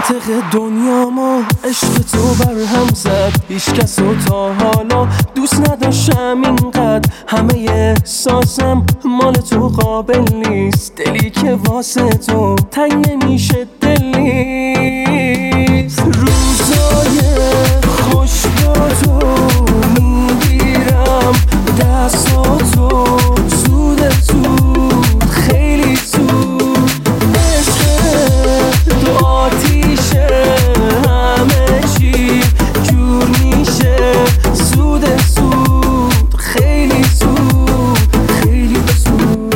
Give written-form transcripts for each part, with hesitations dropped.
منطق دنیامو عشق تو بر هم زد، هیچ کس رو تا حالا دوست نداشتم اینقدر. همه احساسم مال تو قابل نیست، دلی که واسه تو تنگ نمیشه دل نیست. روزای خوش با تو میگیرم دستاتو زود زود خیلی زود. عشق تو آتیشه همه چی جور میشه زود زود خیلی زود خیلی زود.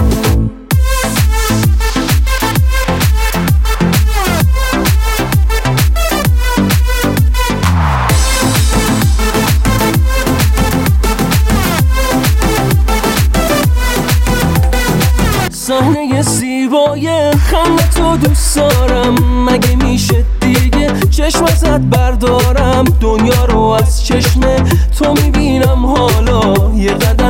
صحنه زیبای خنده تو دوست دارم، مگه میشه دیگه چشم ازت بردارم؟ دنیا رو از چشم تو میبینم حالا، یه قدم